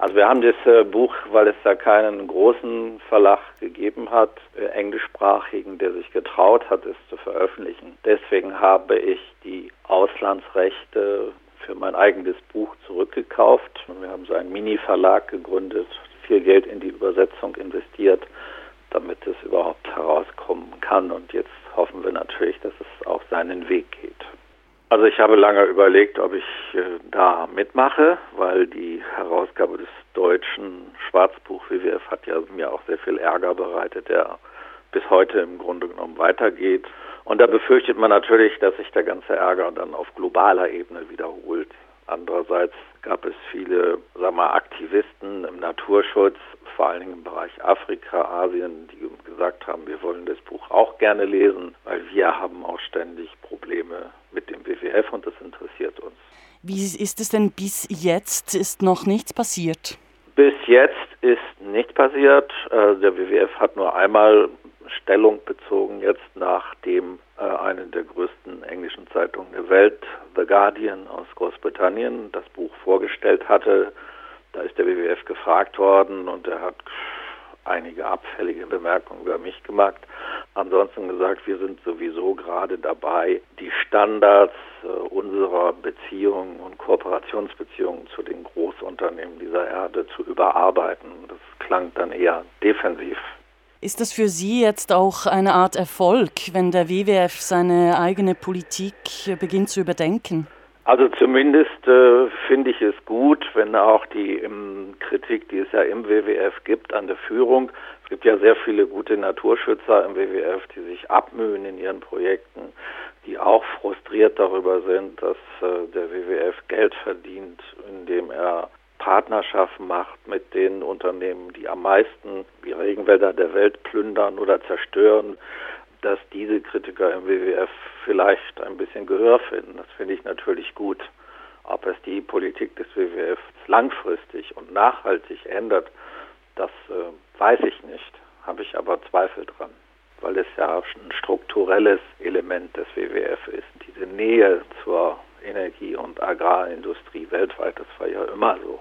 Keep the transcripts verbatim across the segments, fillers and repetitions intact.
Also wir haben das äh, Buch, weil es da keinen großen Verlag gegeben hat, äh, englischsprachigen, der sich getraut hat, es zu veröffentlichen. Deswegen habe ich die Auslandsrechte für mein eigenes Buch zurückgekauft. Und wir haben so einen Mini-Verlag gegründet, viel Geld in die Übersetzung investiert, damit es überhaupt herauskommen kann. Und jetzt hoffen wir natürlich, dass es auch seinen Weg geht. Also ich habe lange überlegt, ob ich äh, da mitmache, weil die Herausgabe des deutschen Schwarzbuch W W F hat ja mir auch sehr viel Ärger bereitet, der bis heute im Grunde genommen weitergeht. Und da befürchtet man natürlich, dass sich der ganze Ärger dann auf globaler Ebene wiederholt. Andererseits gab es viele, sagen wir mal, Aktivisten im Naturschutz, vor allen Dingen im Bereich Afrika, Asien, die gesagt haben, wir wollen das Buch auch gerne lesen, weil wir haben auch ständig Probleme mit dem W W F und das interessiert uns. Wie ist es denn bis jetzt? Ist noch nichts passiert? Bis jetzt ist nichts passiert. Der W W F hat nur einmal Stellung bezogen, jetzt nachdem eine der größten englischen Zeitungen der Welt, The Guardian aus Großbritannien, das Buch vorgestellt hatte. Da ist der W W F gefragt worden und er hat einige abfällige Bemerkungen über mich gemacht. Ansonsten gesagt, wir sind sowieso gerade dabei, die Standards äh, unserer Beziehungen und Kooperationsbeziehungen zu den Großunternehmen dieser Erde zu überarbeiten. Das klang dann eher defensiv. Ist das für Sie jetzt auch eine Art Erfolg, wenn der W W F seine eigene Politik beginnt zu überdenken? Also zumindest äh, finde ich es gut, wenn auch die ähm, Kritik, die es ja im W W F gibt, an der Führung. Es gibt ja sehr viele gute Naturschützer im W W F, die sich abmühen in ihren Projekten, die auch frustriert darüber sind, dass äh, der W W F Geld verdient, indem er Partnerschaften macht mit den Unternehmen, die am meisten die Regenwälder der Welt plündern oder zerstören, dass diese Kritiker im W W F vielleicht ein bisschen Gehör finden. Das finde ich natürlich gut. Ob es die Politik des W W F langfristig und nachhaltig ändert, das äh, weiß ich nicht. Habe ich aber Zweifel dran, weil es ja ein strukturelles Element des W W F ist. Diese Nähe zur Energie- und Agrarindustrie weltweit, das war ja immer so.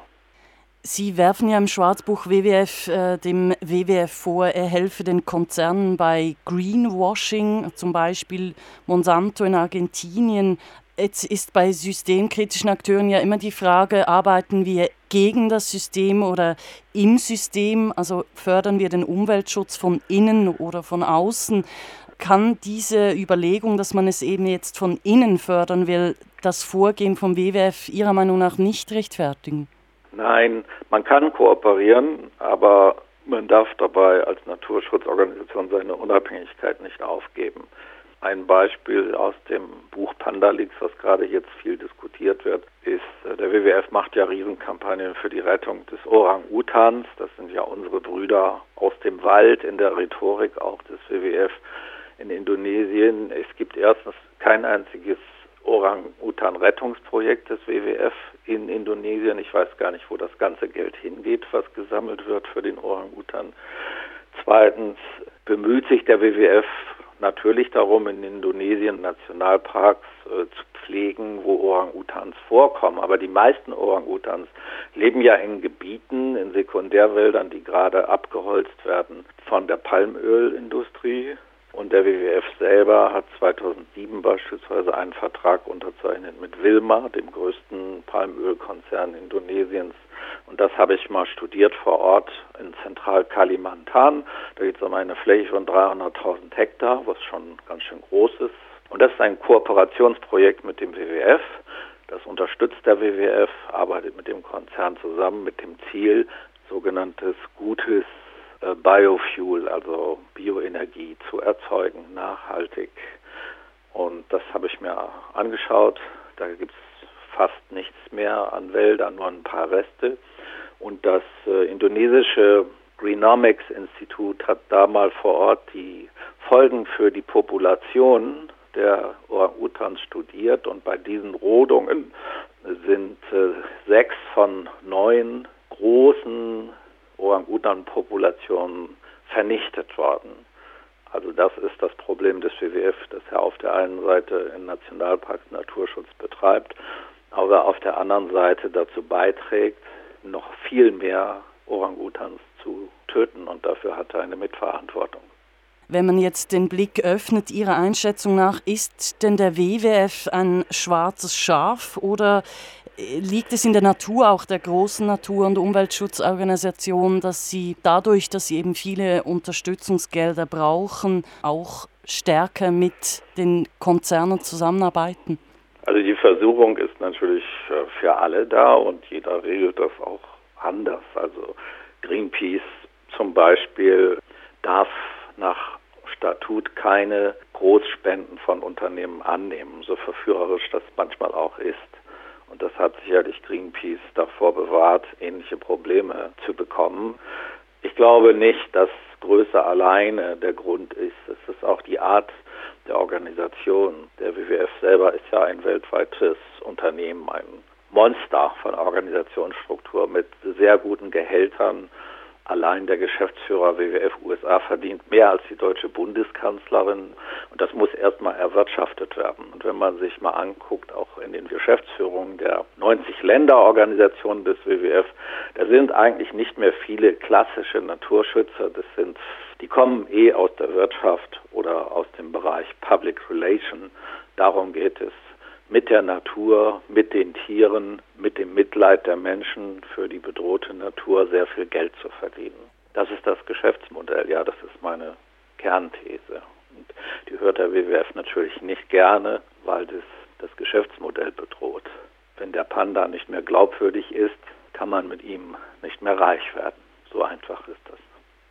Sie werfen ja im Schwarzbuch W W F äh, dem W W F vor, er helfe den Konzernen bei Greenwashing, zum Beispiel Monsanto in Argentinien. Jetzt ist bei systemkritischen Akteuren ja immer die Frage, arbeiten wir gegen das System oder im System? Also fördern wir den Umweltschutz von innen oder von außen? Kann diese Überlegung, dass man es eben jetzt von innen fördern will, das Vorgehen vom W W F Ihrer Meinung nach nicht rechtfertigen? Nein, man kann kooperieren, aber man darf dabei als Naturschutzorganisation seine Unabhängigkeit nicht aufgeben. Ein Beispiel aus dem Buch Pandalix, was gerade jetzt viel diskutiert wird, ist, der W W F macht ja Riesenkampagnen für die Rettung des Orang-Utans. Das sind ja unsere Brüder aus dem Wald in der Rhetorik auch des W W F in Indonesien. Es gibt erstens kein einziges Orang-Utan-Rettungsprojekt des W W F in Indonesien. Ich weiß gar nicht, wo das ganze Geld hingeht, was gesammelt wird für den Orang-Utan. Zweitens bemüht sich der W W F natürlich darum, in Indonesien Nationalparks äh, zu pflegen, wo Orang-Utans vorkommen. Aber die meisten Orang-Utans leben ja in Gebieten, in Sekundärwäldern, die gerade abgeholzt werden von der Palmölindustrie. Und der W W F selber hat zweitausendsieben beispielsweise einen Vertrag unterzeichnet mit Wilmar, dem größten Palmölkonzern Indonesiens. Und das habe ich mal studiert vor Ort in Zentral-Kalimantan. Da geht es um eine Fläche von dreihunderttausend Hektar, was schon ganz schön groß ist. Und das ist ein Kooperationsprojekt mit dem W W F. Das unterstützt der W W F, arbeitet mit dem Konzern zusammen mit dem Ziel, sogenanntes gutes Biofuel, also Bioenergie zu erzeugen, nachhaltig. Und das habe ich mir angeschaut. Da gibt es fast nichts mehr an Wäldern, nur ein paar Reste. Und das äh, indonesische Greenomix-Institut hat da mal vor Ort die Folgen für die Population der Orang-Utans studiert. Und bei diesen Rodungen sind äh, sechs von neun großen Orang-Utan-Populationen vernichtet worden. Also das ist das Problem des W W F, dass er auf der einen Seite in Nationalparks Naturschutz betreibt, aber auf der anderen Seite dazu beiträgt, noch viel mehr Orang-Utans zu töten und dafür hat er eine Mitverantwortung. Wenn man jetzt den Blick öffnet, Ihrer Einschätzung nach, ist denn der W W F ein schwarzes Schaf oder liegt es in der Natur, auch der großen Natur- und Umweltschutzorganisationen, dass sie dadurch, dass sie eben viele Unterstützungsgelder brauchen, auch stärker mit den Konzernen zusammenarbeiten? Also die Versuchung ist natürlich für alle da und jeder regelt das auch anders. Also Greenpeace zum Beispiel darf nach Statut keine Großspenden von Unternehmen annehmen, so verführerisch das manchmal auch ist. Und das hat sicherlich Greenpeace davor bewahrt, ähnliche Probleme zu bekommen. Ich glaube nicht, dass Größe alleine der Grund ist. Es ist auch die Art der Organisation. Der W W F selber ist ja ein weltweites Unternehmen, ein Monster von Organisationsstruktur mit sehr guten Gehältern. Allein der Geschäftsführer W W F U S A verdient mehr als die deutsche Bundeskanzlerin und das muss erstmal erwirtschaftet werden. Und wenn man sich mal anguckt, auch in den Geschäftsführungen der neunzig Länderorganisationen des W W F, da sind eigentlich nicht mehr viele klassische Naturschützer. Das sind, die kommen eh aus der Wirtschaft oder aus dem Bereich Public Relation. Darum geht es. Mit der Natur, mit den Tieren, mit dem Mitleid der Menschen für die bedrohte Natur sehr viel Geld zu verdienen. Das ist das Geschäftsmodell, ja, das ist meine Kernthese. Und die hört der W W F natürlich nicht gerne, weil das das Geschäftsmodell bedroht. Wenn der Panda nicht mehr glaubwürdig ist, kann man mit ihm nicht mehr reich werden. So einfach ist das.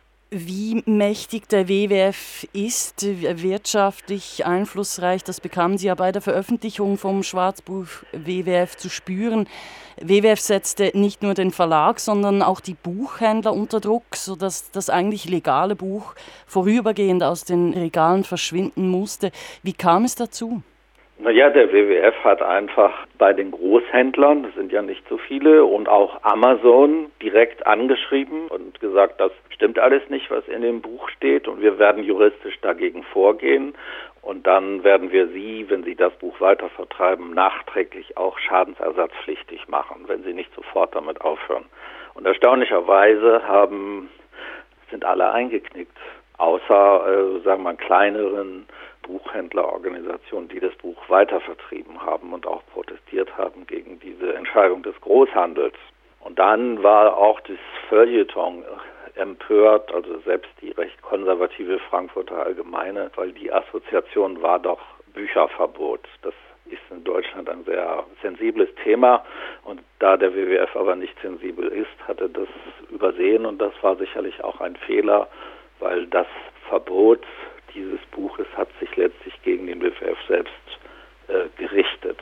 Wie mächtig der W W F ist, wirtschaftlich einflussreich, das bekamen Sie ja bei der Veröffentlichung vom Schwarzbuch W W F zu spüren. W W F setzte nicht nur den Verlag, sondern auch die Buchhändler unter Druck, sodass das eigentlich legale Buch vorübergehend aus den Regalen verschwinden musste. Wie kam es dazu? Naja, der W W F hat einfach bei den Großhändlern, das sind ja nicht so viele, und auch Amazon direkt angeschrieben und gesagt, das stimmt alles nicht, was in dem Buch steht und wir werden juristisch dagegen vorgehen und dann werden wir Sie, wenn Sie das Buch weitervertreiben, nachträglich auch schadensersatzpflichtig machen, wenn Sie nicht sofort damit aufhören. Und erstaunlicherweise haben, sind alle eingeknickt, außer, äh, sagen wir mal, kleineren Buchhändlerorganisationen, die das Buch weitervertrieben haben und auch protestiert haben gegen diese Entscheidung des Großhandels. Und dann war auch das Feuilleton empört, also selbst die recht konservative Frankfurter Allgemeine, weil die Assoziation war doch Bücherverbot. Das ist in Deutschland ein sehr sensibles Thema und da der W W F aber nicht sensibel ist, hat er das übersehen und das war sicherlich auch ein Fehler, weil das Verbot dieses Buches hat sich letztlich gegen den W W F selbst äh, gerichtet.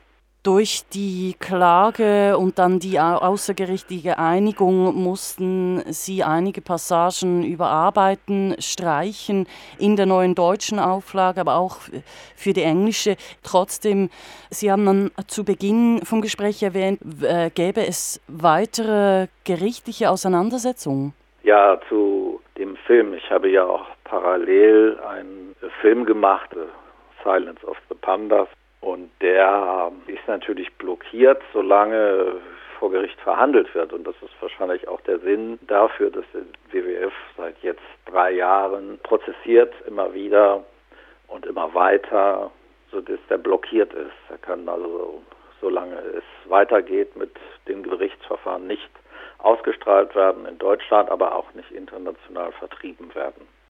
Durch die Klage und dann die außergerichtliche Einigung mussten Sie einige Passagen überarbeiten, streichen in der neuen deutschen Auflage, aber auch für die englische. Trotzdem, Sie haben dann zu Beginn vom Gespräch erwähnt, äh, gäbe es weitere gerichtliche Auseinandersetzungen? Ja, zu dem Film. Ich habe ja auch parallel einen Film gemacht, Silence of the Pandas. Und der ist natürlich blockiert, solange vor Gericht verhandelt wird. Und das ist wahrscheinlich auch der Sinn dafür, dass der W W F seit jetzt drei Jahren prozessiert, immer wieder und immer weiter, sodass der blockiert ist. Er kann also, solange es weitergeht mit den Gerichtsverfahren, nicht ausgestrahlt werden in Deutschland, aber auch nicht international vertrieben werden.